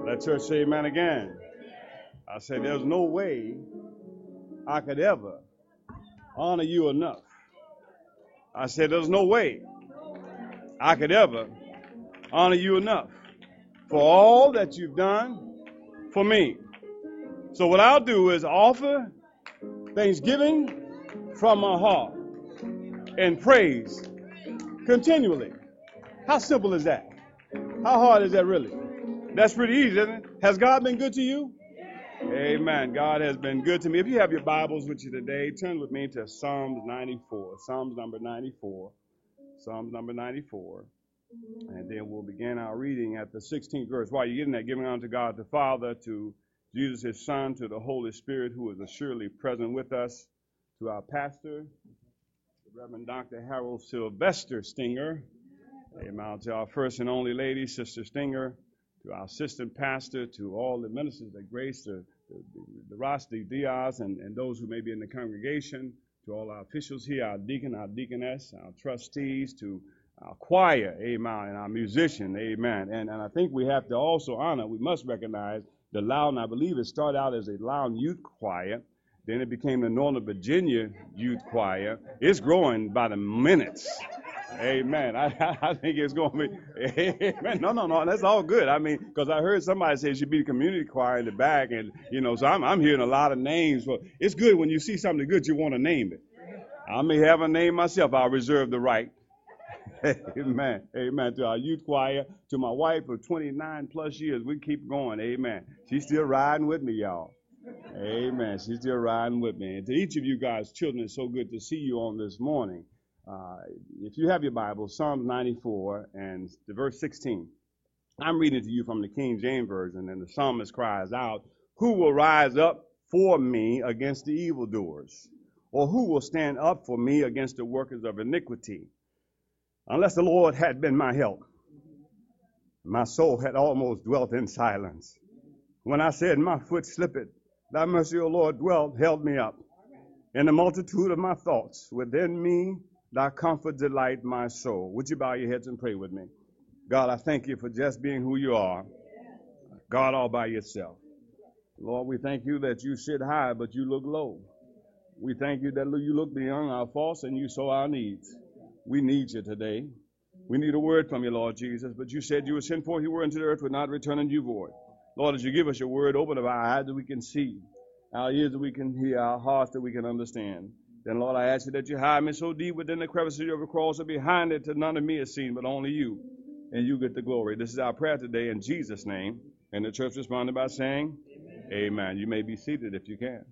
Let church say amen again. I said, there's no way I could ever honor you enough. I said, there's no way I could ever honor you enough for all that you've done for me. So what I'll do is offer thanksgiving from my heart and praise continually. How simple is that? How hard is that really? That's pretty easy, isn't it? Has God been good to you? Amen. God has been good to me. If you have your Bibles with you today, turn with me to Psalms 94. Psalms number 94. Psalms number 94. And then we'll begin our reading at the 16th verse. While you're getting that, giving honor to God the Father, to Jesus his Son, to the Holy Spirit, who is assuredly present with us, to our pastor, the Reverend Dr. Harold Sylvester Stinger. Amen. To our first and only lady, Sister Stinger, to our assistant pastor, to all the ministers of grace, to the Rosty Diaz, and those who may be in the congregation, to all our officials here, our deacon, our deaconess, our trustees, to our choir, amen, and our musician, amen. And I think we have to also honor, we must recognize the Loudon, I believe it started out as a Loudon youth choir, then it became the Northern Virginia youth choir. It's growing by the minutes. Amen. I think it's going to be, amen. No, that's all good. I mean, because I heard somebody say it should be the community choir in the back, and, so I'm hearing a lot of names. But it's good when you see something good, you want to name it. I may have a name myself. I'll reserve the right. Amen. Amen. To our youth choir, to my wife of 29 plus years, we keep going. Amen. She's still riding with me, y'all. Amen. She's still riding with me. And to each of you guys, children, it's so good to see you on this morning. If you have your Bible, Psalms 94 and the verse 16. I'm reading to you from the King James Version, and the psalmist cries out, "Who will rise up for me against the evildoers? Or who will stand up for me against the workers of iniquity? Unless the Lord had been my help, my soul had almost dwelt in silence. When I said, my foot slippeth, thy mercy, O Lord, held me up. In the multitude of my thoughts, within me, thy comfort delight my soul." Would you bow your heads and pray with me? God, I thank you for just being who you are, God all by yourself. Lord, we thank you that you sit high, but you look low. We thank you that you look beyond our faults and you saw our needs. We need you today. We need a word from you, Lord Jesus, but you said you would send forth your word into the earth, would not return unto you void. Lord, as you give us your word, open up our eyes that we can see, our ears that we can hear, our hearts that we can understand. Then, Lord, I ask you that you hide me so deep within the crevices of your cross, and behind it, that none of me is seen, but only you, and you get the glory. This is our prayer today in Jesus' name. And the church responded by saying, Amen. Amen. You may be seated if you can.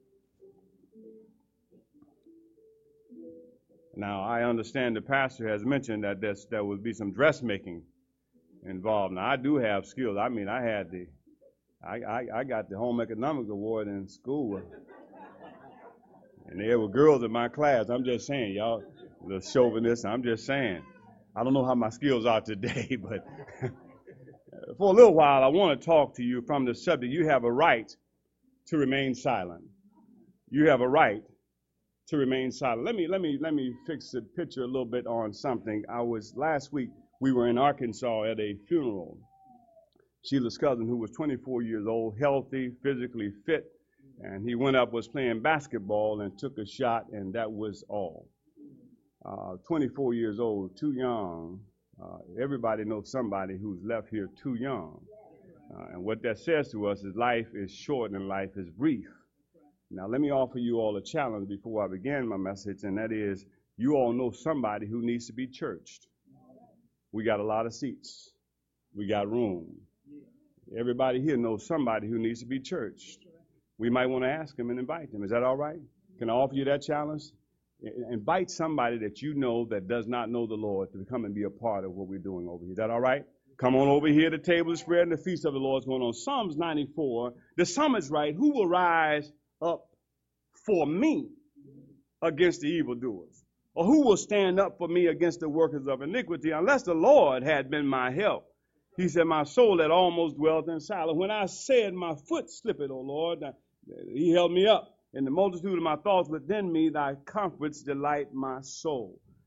Now, I understand the pastor has mentioned that there would be some dressmaking involved. Now, I do have skills. I mean, I got the home economics award in school. And there were girls in my class. I'm just saying, y'all, the chauvinist, I'm just saying. I don't know how my skills are today, but for a little while, I want to talk to you from the subject. You have a right to remain silent. You have a right to remain silent. Let me fix the picture a little bit on something. Last week, we were in Arkansas at a funeral. Sheila's cousin, who was 24 years old, healthy, physically fit, and he was playing basketball and took a shot, and that was all. 24 years old, too young. Everybody knows somebody who's left here too young. And what that says to us is life is short and life is brief. Now, let me offer you all a challenge before I begin my message, and that is, you all know somebody who needs to be churched. We got a lot of seats. We got room. Everybody here knows somebody who needs to be churched. We might want to ask them and invite them. Is that all right? Can I offer you that challenge? Invite somebody that you know that does not know the Lord to come and be a part of what we're doing over here. Is that all right? Come on over here. The table is spread and the feast of the Lord is going on. Psalms 94. The psalmist writes, "Who will rise up for me against the evildoers? Or who will stand up for me against the workers of iniquity? Unless the Lord had been my help." He said, "My soul had almost dwelt in silence. When I said, my foot slippeth, O Lord, he held me up. In the multitude of my thoughts within me, thy comforts delight my soul."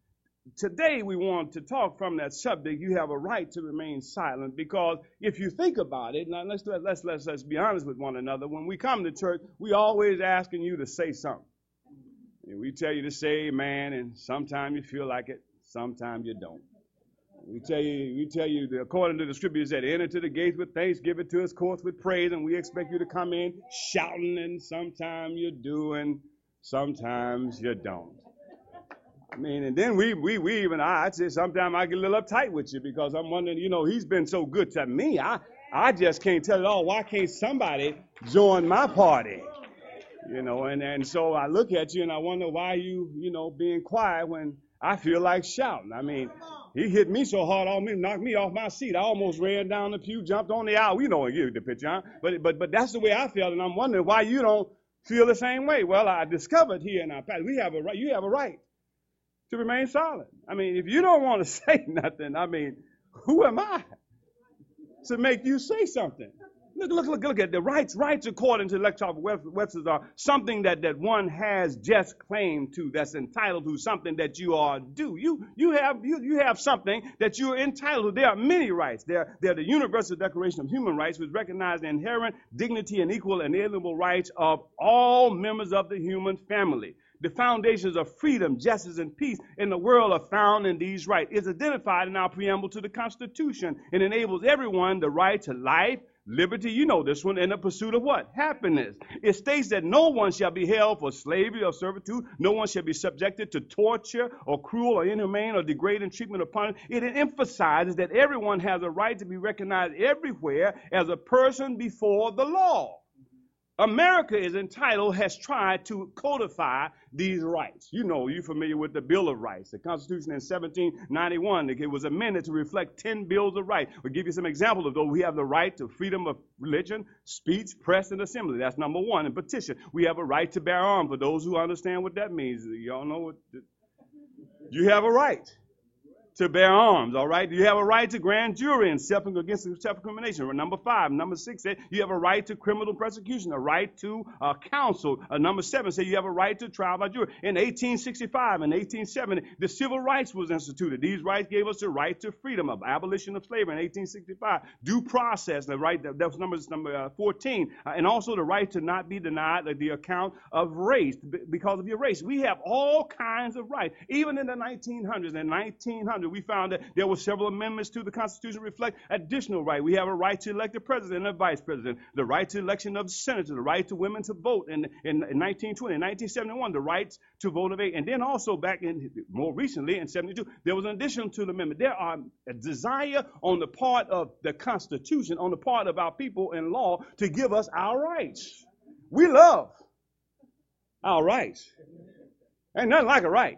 today we want to talk from that subject. You have a right to remain silent, because if you think about it, now let's be honest with one another. When we come to church, we always asking you to say something. And we tell you to say amen, and sometimes you feel like it, sometimes you don't. We tell you that according to the scriptures that enter to the gates with thanksgiving, to his courts with praise, and we expect you to come in shouting, and sometimes you do, and sometimes you don't. I mean, and then we even, I'd say sometimes I get a little uptight with you, because I'm wondering, he's been so good to me. I just can't tell it all. Why can't somebody join my party? And so I look at you and I wonder why you being quiet when I feel like shouting. I mean, he hit me so hard on me, knocked me off my seat. I almost ran down the pew, jumped on the aisle. You get the picture, huh? But that's the way I felt, and I'm wondering why you don't feel the same way. Well, I discovered here in our past, you have a right to remain silent. I mean, if you don't want to say nothing, I mean, who am I to make you say something? Look at the rights. Rights, according to Lexicon Webster's, are something that one has just claim to, that's entitled to, something that you are due. You have something that you're entitled to. There are many rights. They're the Universal Declaration of Human Rights, which recognizes the inherent dignity and equal and inalienable rights of all members of the human family. The foundations of freedom, justice, and peace in the world are found in these rights. It's identified in our preamble to the Constitution. It enables everyone the right to life, liberty, you know this one, and the pursuit of what? Happiness. It states that no one shall be held for slavery or servitude. No one shall be subjected to torture or cruel or inhumane or degrading treatment or punishment. It emphasizes that everyone has a right to be recognized everywhere as a person before the law. America has tried to codify these rights. You're familiar with the Bill of Rights. The Constitution in 1791, it was amended to reflect 10 bills of rights. We'll give you some examples of those. We have the right to freedom of religion, speech, press, and assembly. That's number one. And petition. We have a right to bear arms. For those who understand what that means, y'all know what you have a right to bear arms, all right? You have a right to grand jury and against self-incrimination. Number 5. Number 6 says you have a right to criminal prosecution, a right to counsel. Number 7 says you have a right to trial by jury. In 1865 and 1870, the civil rights was instituted. These rights gave us the right to freedom, of abolition of slavery in 1865, due process, the right, that was number 14, and also the right to not be denied the account of race because of your race. We have all kinds of rights. Even in the 1900s, we found that there were several amendments to the Constitution that reflect additional rights. We have a right to elect a president and a vice president, the right to election of senators, the right to women to vote in 1920, in 1971, the right to vote of age. And then also more recently in 72, there was an addition to the amendment. There are a desire on the part of the Constitution, on the part of our people in law, to give us our rights. We love our rights. Ain't nothing like a right.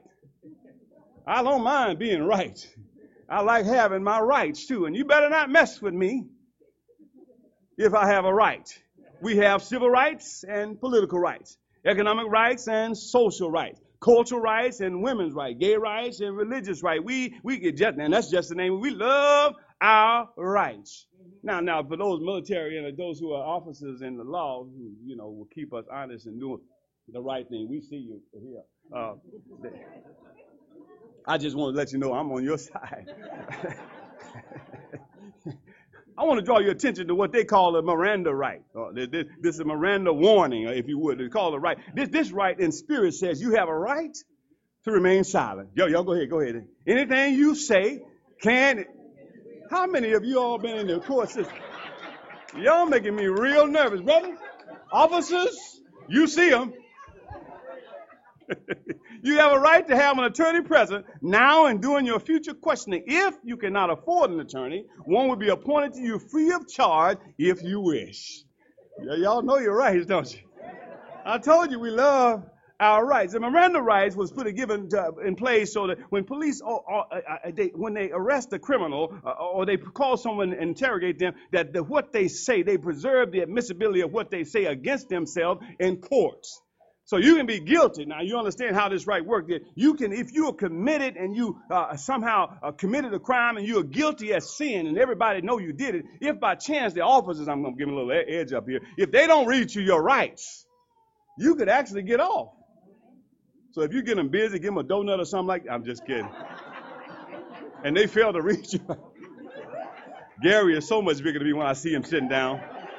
I don't mind being right. I like having my rights too. And you better not mess with me if I have a right. We have civil rights and political rights, economic rights and social rights, cultural rights and women's rights, gay rights and religious rights. We get just, and that's just the name. We love our rights. Now, for those military and those who are officers in the law who, will keep us honest and doing the right thing, we see you here. I just want to let you know I'm on your side. I want to draw your attention to what they call a Miranda right. This is a Miranda warning, if you would. They call it right. This right in spirit says you have a right to remain silent. Y'all go ahead. Anything you say can. How many of you all been in the court system? Y'all making me real nervous, brother. Officers, you see them. You have a right to have an attorney present now and during your future questioning. If you cannot afford an attorney, one will be appointed to you free of charge if you wish. Y'all know your rights, don't you? I told you we love our rights. The Miranda rights was given in place so that when police, when they arrest a criminal or they call someone and interrogate them, that what they say, they preserve the admissibility of what they say against themselves in courts. So you can be guilty. Now, you understand how this right works. You can, if you are committed and you somehow committed a crime and you are guilty as sin and everybody know you did it, if by chance the officers, I'm going to give them a little edge up here, if they don't read you your rights, you could actually get off. So if you get them busy, give them a donut or something like that. I'm just kidding. and they fail to reach you. Gary is so much bigger than me when I see him sitting down.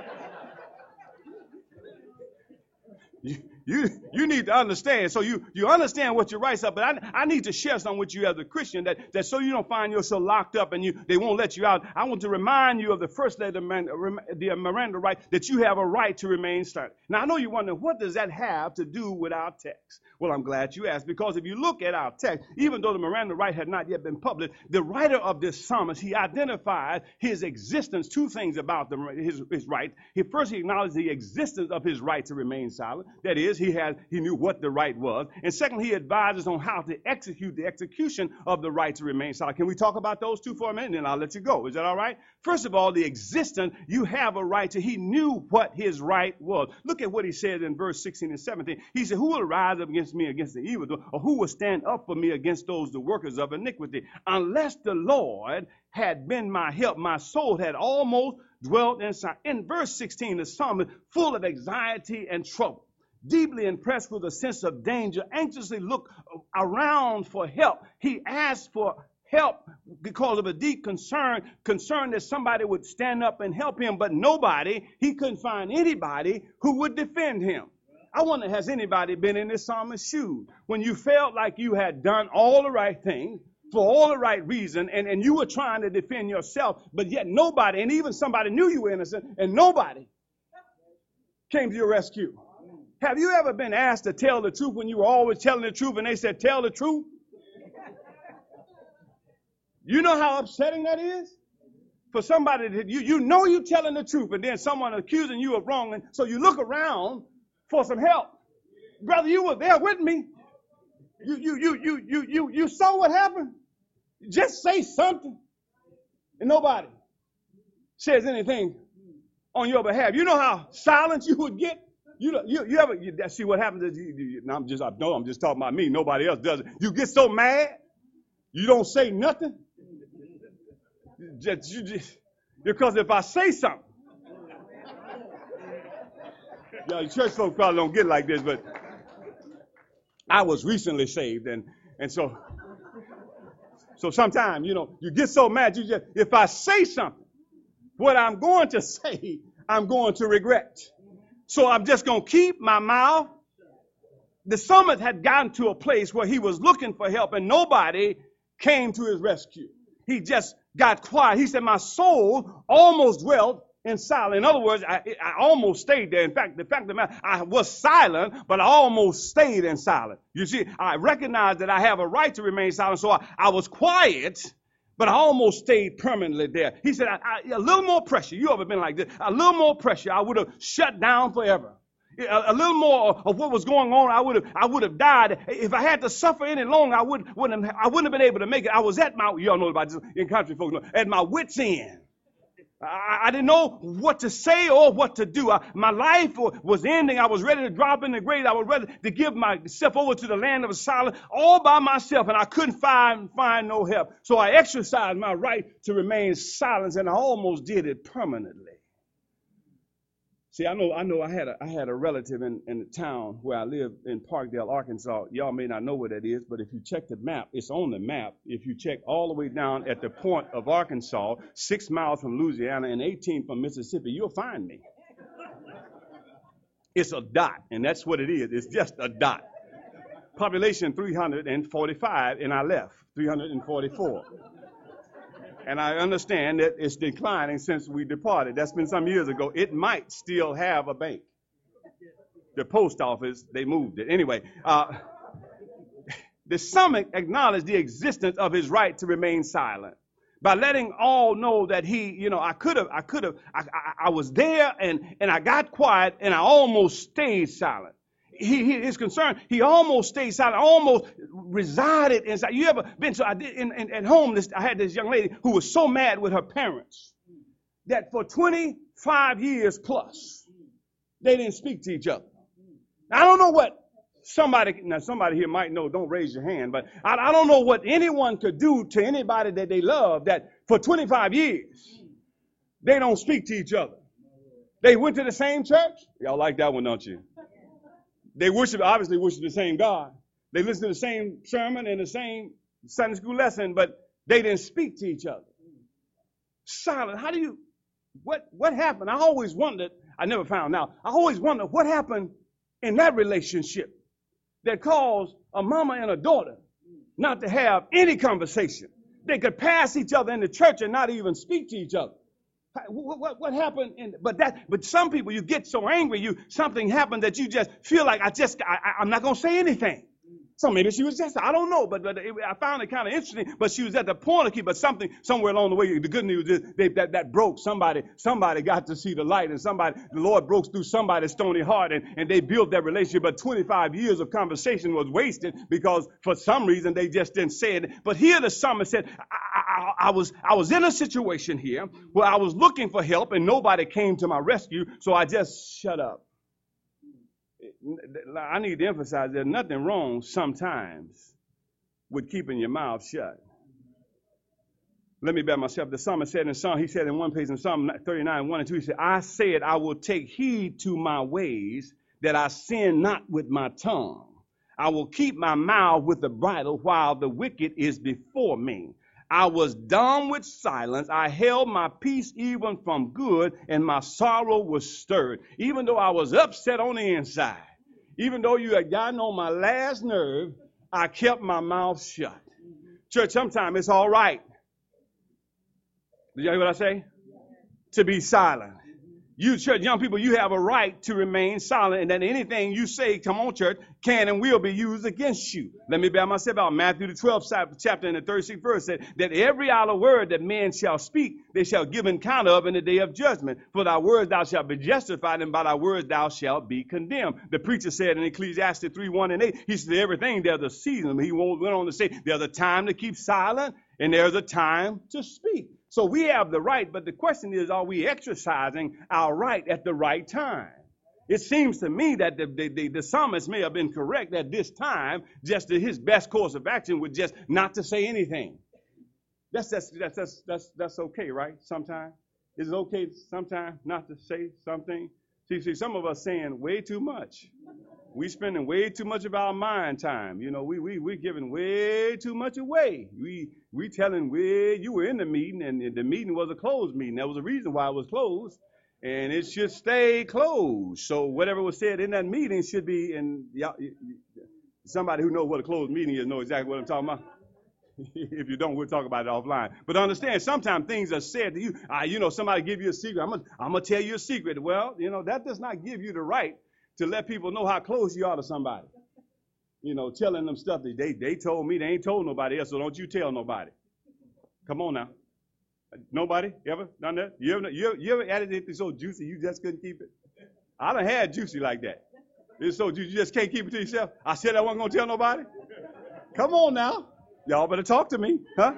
You need to understand. So you understand what your rights are, but I need to share something with you as a Christian that so you don't find yourself locked up and they won't let you out. I want to remind you of the first letter, the Miranda right, that you have a right to remain silent. Now, I know you wonder, what does that have to do with our text? Well, I'm glad you asked, because if you look at our text, even though the Miranda right had not yet been published, the writer of this psalmist, he identified his existence, two things about his right. First, he acknowledged the existence of his right to remain silent. That is, he knew what the right was. And second, he advises on how to execute the execution of the right to remain silent. Can we talk about those two for a minute, and then I'll let you go? Is that all right? First of all, the existence, you have a right to. He knew what his right was. Look at what he said in verse 16 and 17. He said, who will rise up against me against the evildoer, or who will stand up for me against those, the workers of iniquity? Unless the Lord had been my help, my soul had almost dwelt inside. In verse 16, the psalmist, full of anxiety and trouble, deeply impressed with a sense of danger, anxiously looked around for help. He asked for help because of a deep concern that somebody would stand up and help him, but he couldn't find anybody who would defend him. I wonder, has anybody been in this psalmist's shoes when you felt like you had done all the right things for all the right reason, and you were trying to defend yourself, but yet nobody, and even somebody knew you were innocent, and nobody came to your rescue? Have you ever been asked to tell the truth when you were always telling the truth and they said, tell the truth? You know how upsetting that is? For somebody that you know you're telling the truth, and then someone accusing you of wrong, and so you look around for some help. Brother, you were there with me. You saw what happened. Just say something. And nobody says anything on your behalf. You know how silent you would get? You ever see what happens is I'm just talking about me. Nobody else does it. You get so mad, you don't say nothing. Because if I say something, church folks probably don't get like this, but I was recently saved, and so sometimes you get so mad, if I say something, what I'm going to say, I'm going to regret. So I'm just going to keep my mouth. The psalmist had gotten to a place where he was looking for help and nobody came to his rescue. He just got quiet. He said, my soul almost dwelt in silence. In other words, I almost stayed there. In fact, the fact of the matter, I was silent, but I almost stayed in silence. You see, I recognize that I have a right to remain silent, so I was quiet, but I almost stayed permanently there. He said, a little more pressure. You ever been like this? A little more pressure, I would have shut down forever. A little more of what was going on, I would have died. If I had to suffer any longer, I wouldn't have been able to make it. I was at y'all know about this in country folks, at my wit's end. I didn't know what to say or what to do. My life was ending. I was ready to drop in the grave. I was ready to give myself over to the land of silence all by myself, and I couldn't find no help. So I exercised my right to remain silent, and I almost did it permanently. See, I know. I had a relative in the town where I live in Parkdale, Arkansas. Y'all may not know where that is, but if you check the map, it's on the map. If you check all the way down at the point of Arkansas, 6 miles from Louisiana and 18 from Mississippi, you'll find me. It's a dot, and that's what it is. It's just a dot. Population 345, and I left 344. And I understand that it's declining since we departed. That's been some years ago. It might still have a bank. The post office, they moved it. Anyway, the psalmist acknowledged the existence of his right to remain silent by letting all know that I was there and I got quiet and I almost stayed silent. He is concerned. He almost stayed silent, almost resided inside. You ever been to, at home, I had this young lady who was so mad with her parents that for 25 years plus, they didn't speak to each other. Now, I don't know what somebody here might know, don't raise your hand, but I don't know what anyone could do to anybody that they love that for 25 years, they don't speak to each other. They went to the same church. Y'all like that one, don't you? They obviously worship the same God. They listen to the same sermon and the same Sunday school lesson, but They didn't speak to each other. Silent. What happened? I always wondered, I never found out. I always wondered what happened in that relationship that caused a mama and a daughter not to have any conversation. They could pass each other in the church and not even speak to each other. What happened? But some people, you get so angry, something happened that you just feel like I'm not going to say anything. So maybe she was just, I don't know, but I found it kind of interesting. But she was at the point of keep, but somewhere along the way, the good news is that broke. Somebody got to see the light, and the Lord broke through somebody's stony heart, and they built that relationship. But 25 years of conversation was wasted because for some reason they just didn't say it. But here the psalmist said, I was in a situation here where I was looking for help, and nobody came to my rescue, so I just shut up. I need to emphasize there's nothing wrong sometimes with keeping your mouth shut. Let me back myself. The psalmist said he said in one place in Psalm 39, 1 and 2, he said, I said, I will take heed to my ways that I sin not with my tongue. I will keep my mouth with the bridle while the wicked is before me. I was dumb with silence. I held my peace even from good, and my sorrow was stirred. Even though I was upset on the inside, even though you had gotten on my last nerve, I kept my mouth shut. Church, sometimes it's all right. Did you hear what I say? To be silent. You church, young people, you have a right to remain silent, and that anything you say, come on, church, can and will be used against you. Let me bail myself out. Matthew the 12th chapter and the 36th verse said that every idle word that men shall speak, they shall give account of in the day of judgment. For thy words thou shalt be justified, and by thy words thou shalt be condemned. The preacher said in Ecclesiastes 3, 1 and 8, he said everything there's a season. He went on to say there's a time to keep silent, and there's a time to speak. So we have the right, but the question is, are we exercising our right at the right time? It seems to me that the psalmist may have been correct at this time, just that his best course of action was just not to say anything. That's okay, right? Sometimes. Is it okay sometimes not to say something? See, some of us saying way too much. We spending way too much of our mind time. You know, we're giving way too much away. We telling you were in the meeting, and the meeting was a closed meeting. There was a reason why it was closed, and it should stay closed. So whatever was said in that meeting should be, and somebody who knows what a closed meeting is knows exactly what I'm talking about. If you don't, we'll talk about it offline. But understand, sometimes things are said to you. Somebody give you a secret. I'm gonna tell you a secret. Well, that does not give you the right to let people know how close you are to somebody. Telling them stuff that they told me, they ain't told nobody else, so don't you tell nobody. Come on now. Nobody ever done that? You ever added anything so juicy you just couldn't keep it? I done had juicy like that. It's so juicy you just can't keep it to yourself. I said I wasn't going to tell nobody. Come on now. Y'all better talk to me, huh?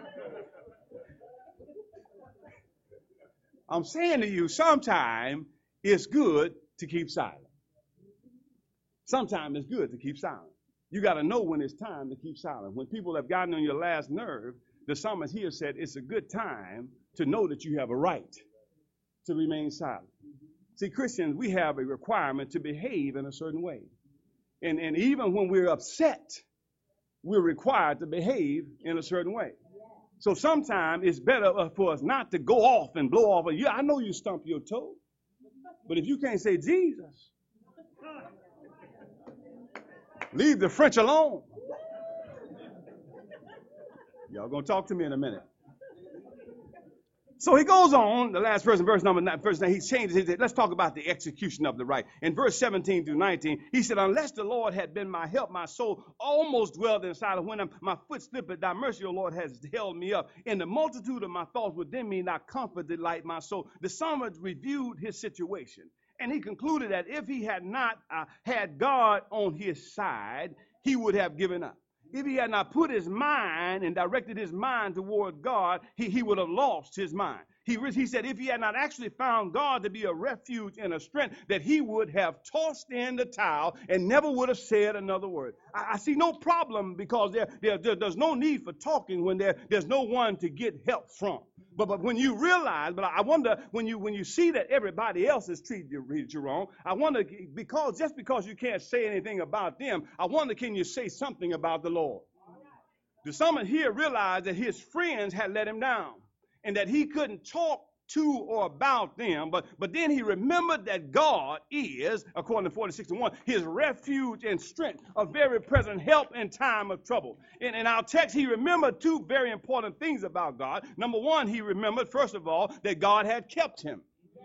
I'm saying to you, sometimes it's good to keep silent. Sometimes it's good to keep silent. You got to know when it's time to keep silent. When people have gotten on your last nerve, the psalmist here said it's a good time to know that you have a right to remain silent. See, Christians, we have a requirement to behave in a certain way. And even when we're upset, we're required to behave in a certain way. So sometimes it's better for us not to go off and blow off. I know you stump your toe, but if you can't say Jesus, leave the French alone. Y'all gonna talk to me in a minute. So he goes on, the last verse, verse 9, he changes it. Let's talk about the execution of the right. In verse 17 through 19, he said, unless the Lord had been my help, my soul almost dwelled inside of when my foot slipped, thy mercy, O Lord, has held me up. In the multitude of my thoughts within me, not comfort delight my soul. The psalmist reviewed his situation, and he concluded that if he had not had God on his side, he would have given up. If he had not put his mind and directed his mind toward God, he would have lost his mind. He said if he had not actually found God to be a refuge and a strength, that he would have tossed in the towel and never would have said another word. I see no problem because there's no need for talking when there's no one to get help from. But when you realize, I wonder when you see that everybody else is treating you wrong, I wonder just because you can't say anything about them, I wonder can you say something about the Lord? The psalmist here realized that his friends had let him down and that he couldn't talk to or about them, but then he remembered that God is, according to 46:1, his refuge and strength, a very present help in time of trouble. In our text, he remembered two very important things about God. Number one, he remembered, first of all, that God had kept him.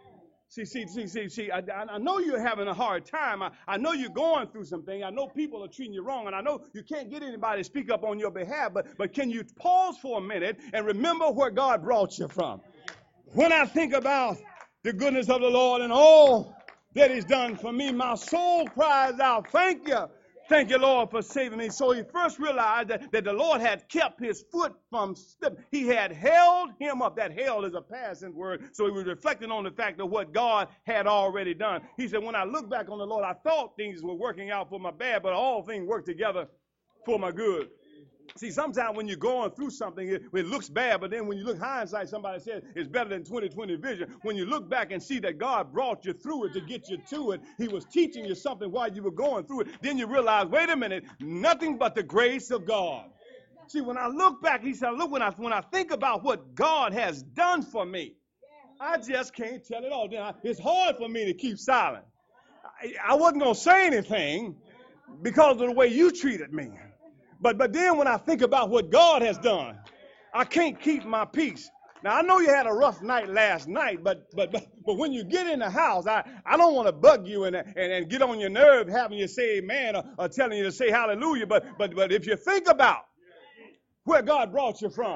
See, I know you're having a hard time. I know you're going through something. I know people are treating you wrong, and I know you can't get anybody to speak up on your behalf, but can you pause for a minute and remember where God brought you from? When I think about the goodness of the Lord and all that he's done for me, my soul cries out, thank you. Thank you, Lord, for saving me. So he first realized that the Lord had kept his foot from slipping. He had held him up. That held is a passing word. So he was reflecting on the fact of what God had already done. He said, when I look back on the Lord, I thought things were working out for my bad, but all things work together for my good. See, sometimes when you're going through something, it looks bad, but then when you look hindsight, somebody says it's better than 20/20 vision. When you look back and see that God brought you through it to get you to it, he was teaching you something while you were going through it, then you realize, wait a minute, nothing but the grace of God. See, when I look back, he said, look, when I think about what God has done for me, I just can't tell it all. It's hard for me to keep silent. I wasn't going to say anything because of the way you treated me. But then when I think about what God has done, I can't keep my peace. Now, I know you had a rough night last night, but when you get in the house, I don't want to bug you and get on your nerve having you say amen or telling you to say hallelujah. But if you think about where God brought you from,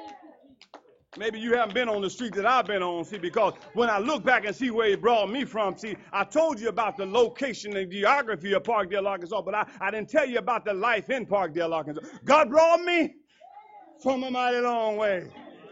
maybe you haven't been on the street that I've been on, see, because when I look back and see where he brought me from, see, I told you about the location and geography of Parkdale, Arkansas, but I didn't tell you about the life in Parkdale, Arkansas. God brought me from a mighty long way.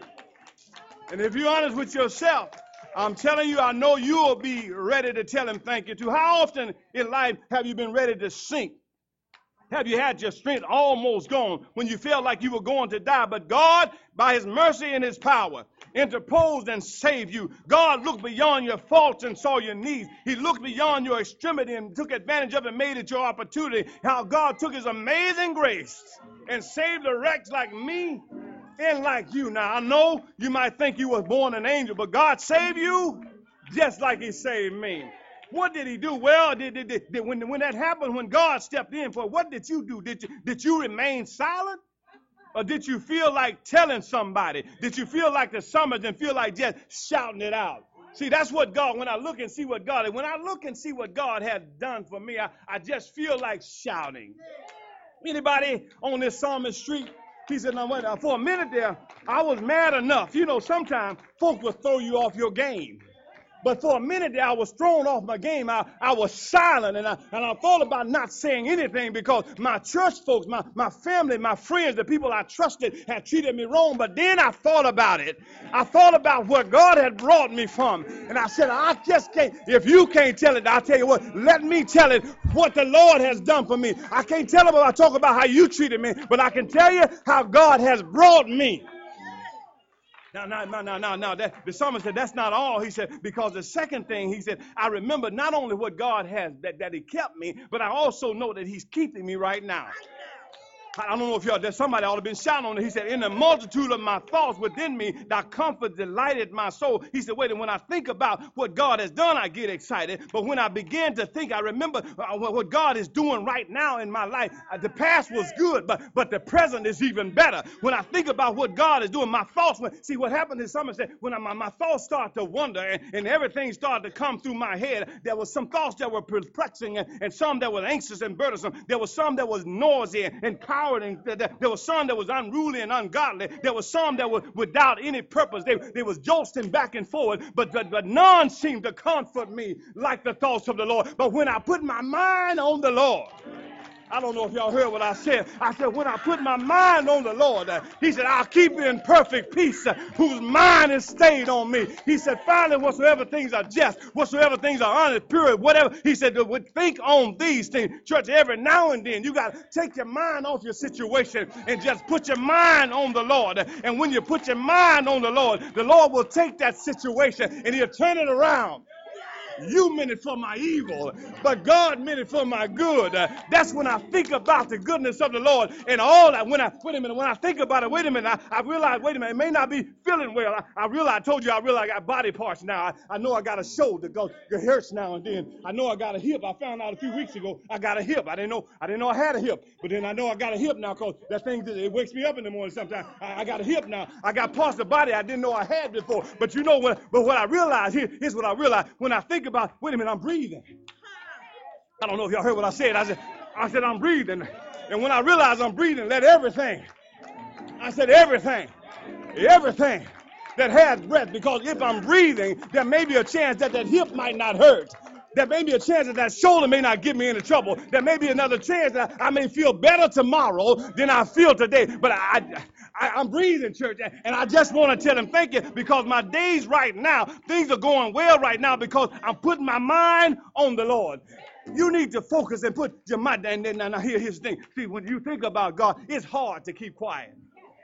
And if you're honest with yourself, I'm telling you, I know you'll be ready to tell him thank you too. How often in life have you been ready to sink? Have you had your strength almost gone when you felt like you were going to die? But God, by his mercy and his power, interposed and saved you. God looked beyond your faults and saw your needs. He looked beyond your extremity and took advantage of it and made it your opportunity. How God took his amazing grace and saved a wretch like me and like you. Now, I know you might think you was born an angel, but God saved you just like he saved me. What did he do? Well, when that happened, when God stepped in for it, what did you do? Did you remain silent? Or did you feel like telling somebody? Did you feel like the summons and feel like just shouting it out? See, that's what God, when I look and see what God had done for me, I just feel like shouting. Anybody on this Psalmist Street? He said, now, for a minute there, I was mad enough. You know, sometimes folks will throw you off your game. But for a minute there, I was thrown off my game. I was silent, and I thought about not saying anything because my church folks, my family, my friends, the people I trusted had treated me wrong. But then I thought about it. I thought about where God had brought me from. And I said, I just can't. If you can't tell it, I'll tell you what. Let me tell it what the Lord has done for me. I can't tell them. I talk about how you treated me, but I can tell you how God has brought me. No. The psalmist said, that's not all. He said, because the second thing, he said, I remember not only what God has, that he kept me, but I also know that he's keeping me right now. I don't know if y'all, there's somebody ought to been shouting on it. He said, in the multitude of my thoughts within me, thy comfort delighted my soul. He said, wait, and when I think about what God has done, I get excited. But when I begin to think, I remember what God is doing right now in my life. The past was good, but the present is even better. When I think about what God is doing, my thoughts, see what happened is someone said, when my thoughts start to wander and everything started to come through my head, there was some thoughts that were perplexing and some that were anxious and burdensome. There was some that was noisy and cowardly. There was some that was unruly and ungodly. There was some that were without any purpose. They was jolting back and forward, but none seemed to comfort me like the thoughts of the Lord. But when I put my mind on the Lord, I don't know if y'all heard what I said. I said, when I put my mind on the Lord, he said, I'll keep you in perfect peace, whose mind is stayed on me. He said, finally, whatsoever things are just, whatsoever things are honest, pure, whatever. He said, think on these things. Church, every now and then, you got to take your mind off your situation and just put your mind on the Lord. And when you put your mind on the Lord will take that situation and he'll turn it around. You meant it for my evil, but God meant it for my good. That's when I think about the goodness of the Lord and all that. When I think about it, wait a minute, I realize, wait a minute, it may not be feeling well. I realize, I told you, I realize I got body parts now. I know I got a shoulder that hurts now and then. I know I got a hip. I found out a few weeks ago I got a hip. I didn't know I had a hip, but then I know I got a hip now because that thing, it wakes me up in the morning sometimes. I got a hip now. I got parts of the body I didn't know I had before. But you know what? But what I realized here's what I realized when I think about, wait a minute, I'm breathing. I don't know if y'all heard what I said. I said I'm breathing. And when I realize I'm breathing, let everything, I said everything that has breath, because if I'm breathing, there may be a chance that hip might not hurt. There may be a chance that shoulder may not get me into trouble. There may be another chance that I may feel better tomorrow than I feel today. But I'm breathing, church, and I just want to tell him thank you, because my days right now, things are going well right now because I'm putting my mind on the Lord. You need to focus and put your mind. And then now here's the thing. See, when you think about God, it's hard to keep quiet.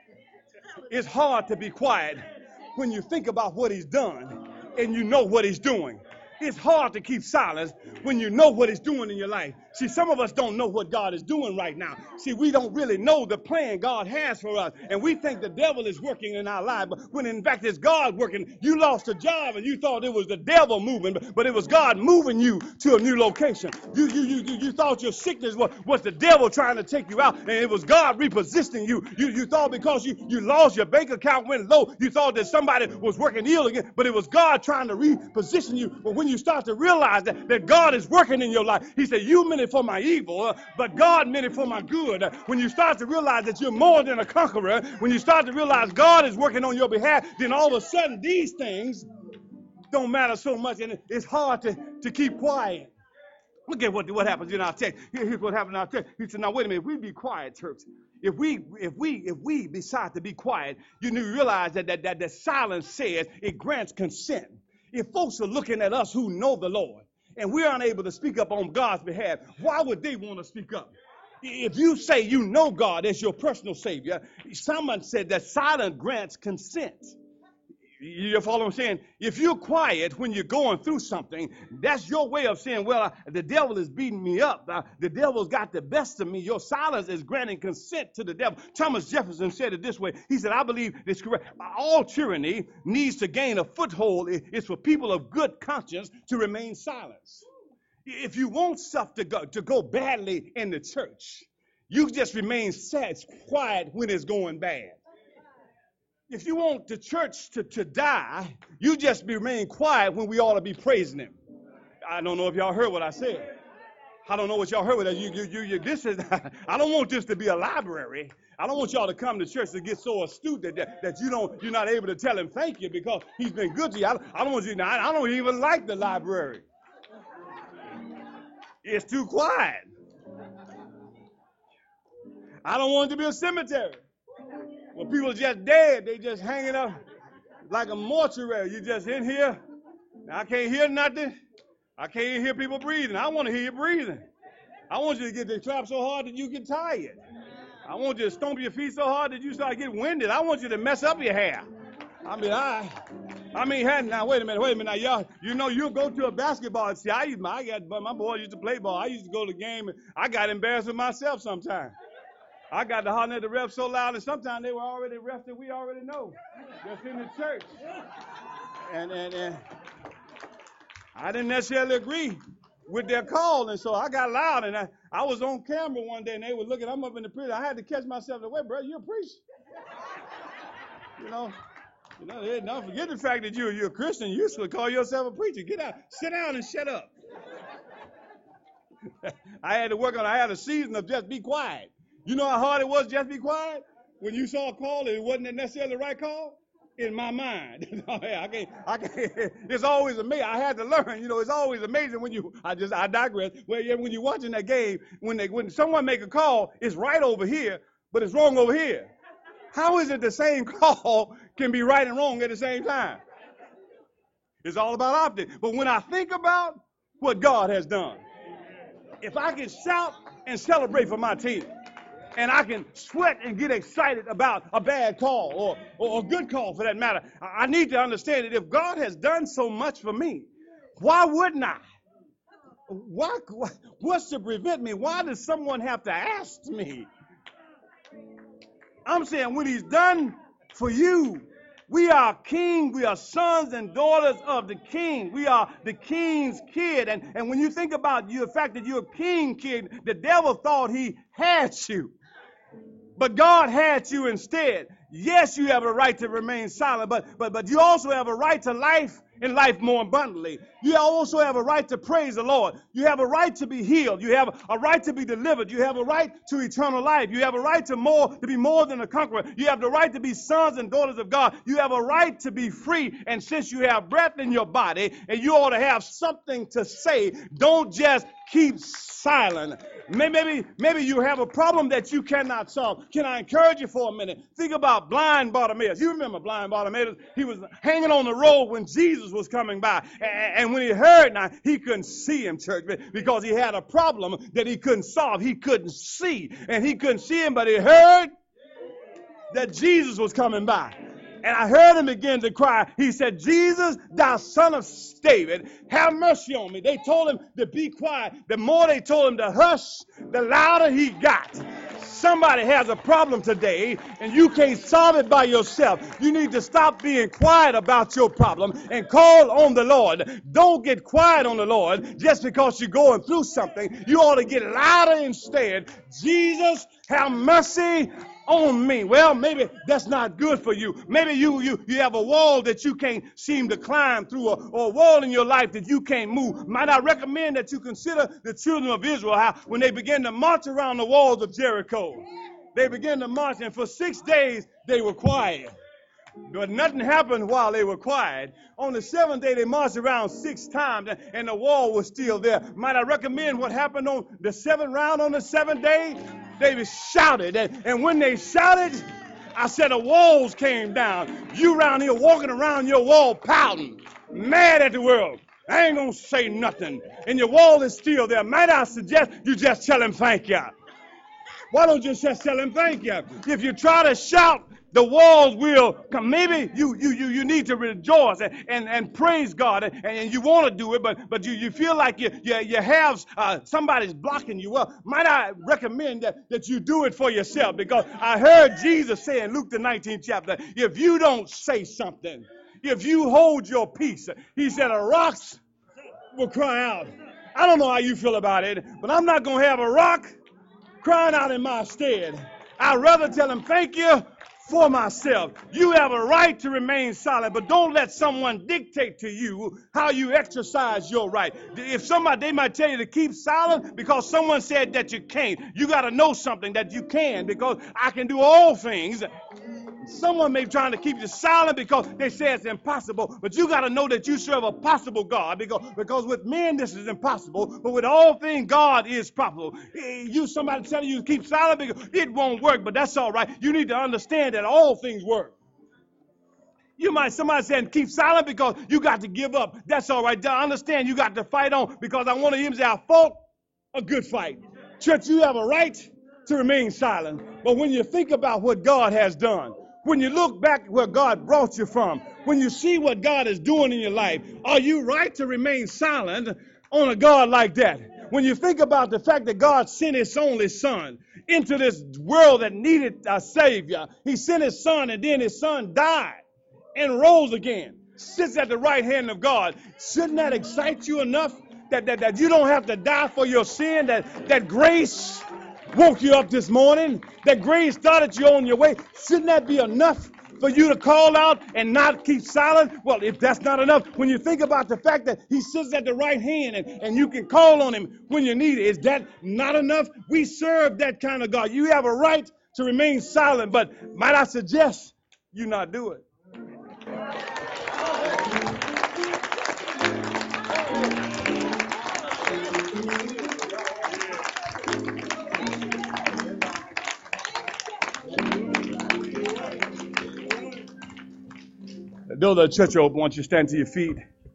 It's hard to be quiet when you think about what he's done and you know what he's doing. It's hard to keep silence when you know what he's doing in your life. See, some of us don't know what God is doing right now. See, we don't really know the plan God has for us. And we think the devil is working in our life, but when in fact it's God working. You lost a job and you thought it was the devil moving, but it was God moving you to a new location. You thought your sickness was the devil trying to take you out, and it was God repositioning you. You thought because you lost your bank account went low, you thought that somebody was working ill again, but it was God trying to reposition you. But when you start to realize that God is working in your life, he said, you meant it for my evil, but God meant it for my good. When you start to realize that you're more than a conqueror, when you start to realize God is working on your behalf, then all of a sudden these things don't matter so much, and it's hard to keep quiet. Look at what happens in our text. Here's what happened in our text. He said, now wait a minute, if we be quiet, church, if we decide to be quiet, you need to realize that the silence says it grants consent. If folks are looking at us who know the Lord and we aren't able to speak up on God's behalf, why would they want to speak up? If you say you know God as your personal Savior, someone said that silence grants consent. You follow what I'm saying? If you're quiet when you're going through something, that's your way of saying, well, the devil is beating me up. The devil's got the best of me. Your silence is granting consent to the devil. Thomas Jefferson said it this way. He said, I believe this correct. All tyranny needs to gain a foothold. It's for people of good conscience to remain silent. If you want stuff to go badly in the church, you just remain quiet when it's going bad. If you want the church to die, you just remain quiet when we ought to be praising him. I don't know if y'all heard what I said. I don't know what y'all heard with that. This is. I don't want this to be a library. I don't want y'all to come to church to get so astute that you're not able to tell him thank you because he's been good to you. I don't want you. I don't even like the library. It's too quiet. I don't want it to be a cemetery. When people are just dead, they just hanging up like a mortuary. You just in here. I can't hear nothing. I can't even hear people breathing. I want to hear you breathing. I want you to get the clap so hard that you get tired. I want you to stomp your feet so hard that you start getting winded. I want you to mess up your hair. Now wait a minute. Now y'all, you'll go to a basketball. See, my boy used to play ball. I used to go to the game, and I got embarrassed with myself sometimes. I got to holler at the refs so loud, and sometimes they were already refs that we already know, just in the church. And I didn't necessarily agree with their call, and so I got loud, and I was on camera one day, and they were looking. I'm up in the prison. I had to catch myself. Wait, bro, you're a preacher. Don't forget the fact that you're a Christian. You should call yourself a preacher. Get out, sit down, and shut up. I had a season of just be quiet. You know how hard it was just be quiet? When you saw a call and it wasn't necessarily the right call? In my mind. I can't. It's always amazing. I had to learn, it's always amazing when I digress. When you're watching that game, when someone make a call, it's right over here, but it's wrong over here. How is it the same call can be right and wrong at the same time? It's all about optics. But when I think about what God has done, if I can shout and celebrate for my team, and I can sweat and get excited about a bad call or a good call for that matter, I need to understand that if God has done so much for me, Why wouldn't I? What's to prevent me? Why does someone have to ask me? I'm saying when he's done for you, we are king. We are sons and daughters of the king. We are the king's kid. And when you think about the fact that you're a king kid, the devil thought he had you. But God had you instead. Yes, you have a right to remain silent, but you also have a right to life and life more abundantly. You also have a right to praise the Lord. You have a right to be healed. You have a right to be delivered. You have a right to eternal life. You have a right to be more than a conqueror. You have the right to be sons and daughters of God. You have a right to be free. And since you have breath in your body and you ought to have something to say, don't just keep silent. Maybe you have a problem that you cannot solve. Can I encourage you for a minute? Think about blind Bartimaeus. You remember blind Bartimaeus? He was hanging on the road when Jesus was coming by. And when he heard, now, he couldn't see him, church, because he had a problem that he couldn't solve. He couldn't see. And he couldn't see him, but he heard that Jesus was coming by. And I heard him begin to cry. He said, Jesus, thou son of David, have mercy on me. They told him to be quiet. The more they told him to hush, the louder he got. Somebody has a problem today, and you can't solve it by yourself. You need to stop being quiet about your problem and call on the Lord. Don't get quiet on the Lord just because you're going through something. You ought to get louder instead. Jesus, have mercy on me. Well, maybe that's not good for you. Maybe you have a wall that you can't seem to climb through, or a wall in your life that you can't move. Might I recommend that you consider the children of Israel, how when they began to march around the walls of Jericho, they began to march, and for 6 days they were quiet. But nothing happened while they were quiet. On the 7th day, they marched around 6 times, and the wall was still there. Might I recommend what happened on the 7th round on the 7th day? They shouted, and when they shouted, I said the walls came down. You around here walking around your wall pouting, mad at the world. I ain't going to say nothing. And your wall is still there. Might I suggest you just tell him thank you? Why don't you just tell him thank you? If you try to shout, the walls will come. Maybe you need to rejoice and praise God, and you want to do it, but you feel like you have somebody's blocking you. Well, might I recommend that you do it for yourself? Because I heard Jesus say in Luke the 19th chapter, if you don't say something, if you hold your peace, he said, the rocks will cry out. I don't know how you feel about it, but I'm not going to have a rock crying out in my stead. I'd rather tell him thank you for myself. You have a right to remain silent, but don't let someone dictate to you how you exercise your right. If they might tell you to keep silent because someone said that you can't. You got to know something that you can, because I can do all things. Someone may be trying to keep you silent because they say it's impossible, but you got to know that you serve a possible God, because with men this is impossible, but with all things God is possible. Somebody telling you to keep silent because it won't work, but that's all right. You need to understand that all things work. Somebody saying keep silent because you got to give up. That's all right. I understand you got to fight on, because I want to hear him say, I fought a good fight. Church, you have a right to remain silent. But when you think about what God has done, when you look back where God brought you from, when you see what God is doing in your life, are you right to remain silent on a God like that? When you think about the fact that God sent his only son into this world that needed a savior, he sent his son, and then his son died and rose again, sits at the right hand of God. Shouldn't that excite you enough that you don't have to die for your sin, that grace woke you up this morning, that grace started you on your way? Shouldn't that be enough for you to call out and not keep silent? Well, if that's not enough, when you think about the fact that he sits at the right hand and you can call on him when you need it, is that not enough? We serve that kind of God. You have a right to remain silent, but might I suggest you not do it? Though the church open, I want you to stand to your feet.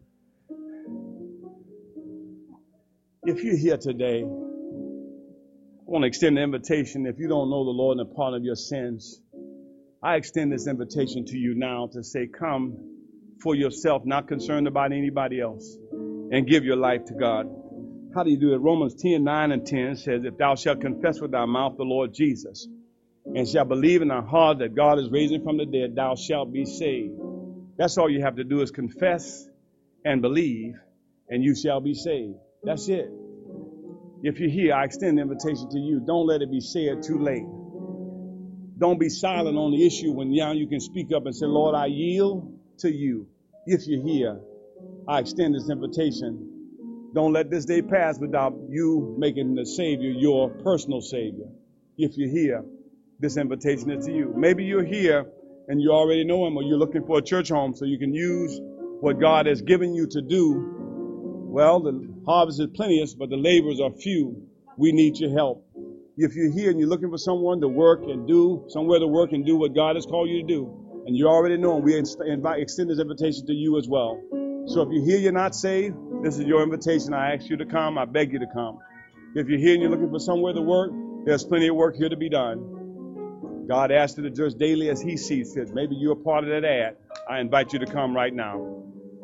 If you're here today, I want to extend the invitation. If you don't know the Lord and the pardon of your sins, I extend this invitation to you now to say, come for yourself, not concerned about anybody else. and give your life to God. How do you do it? Romans 10:9-10 says, if thou shalt confess with thy mouth the Lord Jesus, and shalt believe in thy heart that God is raising from the dead, thou shalt be saved. That's all you have to do is confess and believe, and you shall be saved. That's it. If you're here, I extend the invitation to you. Don't let it be said too late. Don't be silent on the issue when now you can speak up and say, Lord, I yield to you. If you're here, I extend this invitation. Don't let this day pass without you making the Savior your personal Savior. If you're here, this invitation is to you. Maybe you're here and you already know Him, or you're looking for a church home so you can use what God has given you to do. Well, the harvest is plenteous, but the laborers are few. We need your help. If you're here and you're looking for someone to work and do, somewhere to work and do what God has called you to do, and you already know Him, we extend this invitation to you as well. So if you're here, you're not saved, this is your invitation. I ask you to come. I beg you to come. If you're here and you're looking for somewhere to work, there's plenty of work here to be done. God asks you to judge daily as He sees fit. Maybe you're a part of that ad. I invite you to come right now.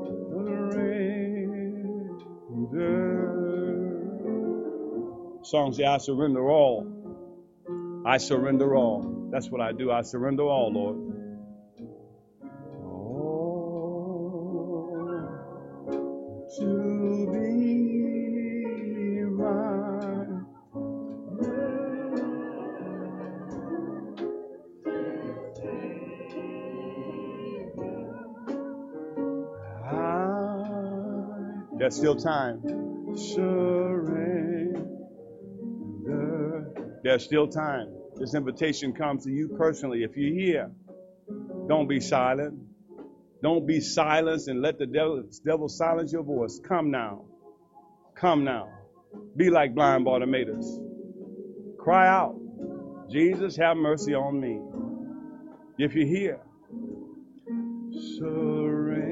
Song say, I surrender all. I surrender all. That's what I do. I surrender all, Lord. All to be mine. There's still time. Surrender. There's still time. This invitation comes to you personally. If you're here, don't be silent. Don't be silenced and let the devil silence your voice. Come now. Come now. Be like blind Bartimaeus. Cry out, Jesus, have mercy on me. If you're here, surrender.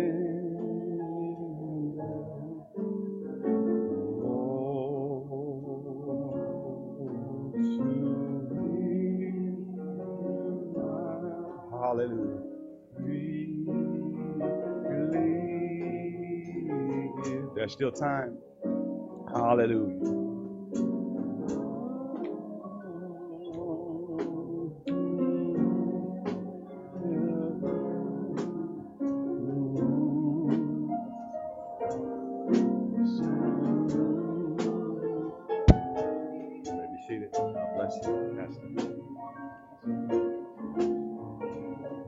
Hallelujah. There's still time. Hallelujah. You may be seated. God bless you, Pastor.